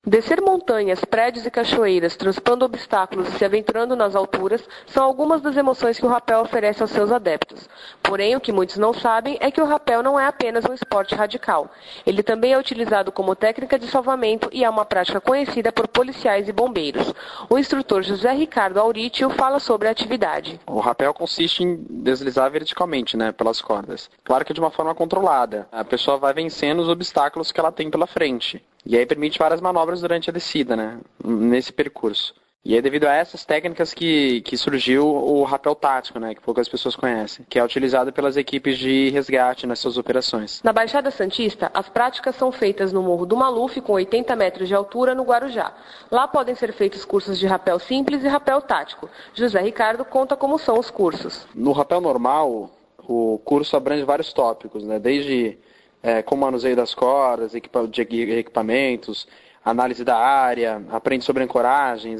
Descer montanhas, prédios e cachoeiras, transpando obstáculos e se aventurando nas alturas são algumas das emoções que o rapel oferece aos seus adeptos. Porém, o que muitos não sabem é que o rapel não é apenas um esporte radical. Ele também é utilizado como técnica de salvamento e é uma prática conhecida por policiais e bombeiros. O instrutor José Ricardo Auritio fala sobre a atividade. O rapel consiste em deslizar verticalmente, pelas cordas. Claro que de uma forma controlada. A pessoa vai vencendo os obstáculos que ela tem pela frente. E aí permite várias manobras durante a descida, nesse percurso. E é devido a essas técnicas que surgiu o rapel tático, que poucas pessoas conhecem, que é utilizado pelas equipes de resgate nessas operações. Na Baixada Santista, as práticas são feitas no Morro do Maluf, com 80 metros de altura, no Guarujá. Lá podem ser feitos cursos de rapel simples e rapel tático. José Ricardo conta como são os cursos. No rapel normal, o curso abrange vários tópicos, desde como manuseio das cordas, de equipamentos, análise da área, aprende sobre ancoragens,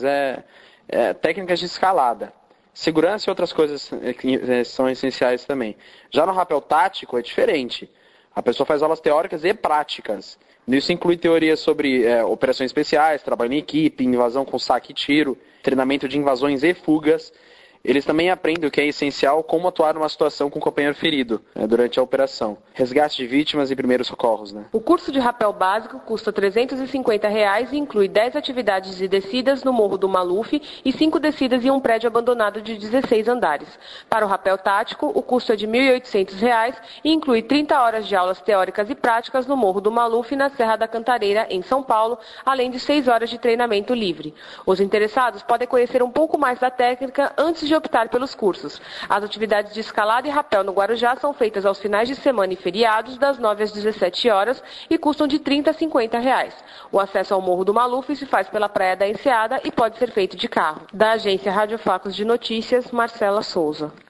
técnicas de escalada. Segurança e outras coisas são essenciais também. Já no rapel tático é diferente. A pessoa faz aulas teóricas e práticas. Isso inclui teorias sobre operações especiais, trabalho em equipe, invasão com saque e tiro, treinamento de invasões e fugas. Eles também aprendem o que é essencial, como atuar numa situação com o companheiro ferido durante a operação. Resgate de vítimas e primeiros socorros. O curso de rapel básico custa R$ 350 e inclui 10 atividades de descidas no Morro do Maluf e 5 descidas em um prédio abandonado de 16 andares. Para o rapel tático, o custo é de R$ 1.800 e inclui 30 horas de aulas teóricas e práticas no Morro do Maluf e na Serra da Cantareira, em São Paulo, além de 6 horas de treinamento livre. Os interessados podem conhecer um pouco mais da técnica antes de optar pelos cursos. As atividades de escalada e rapel no Guarujá são feitas aos finais de semana e feriados, das 9 às 17 horas, e custam de R$ 30 a R$ 50. O acesso ao Morro do Maluf se faz pela Praia da Enseada e pode ser feito de carro. Da agência Rádio Facos de Notícias, Marcela Souza.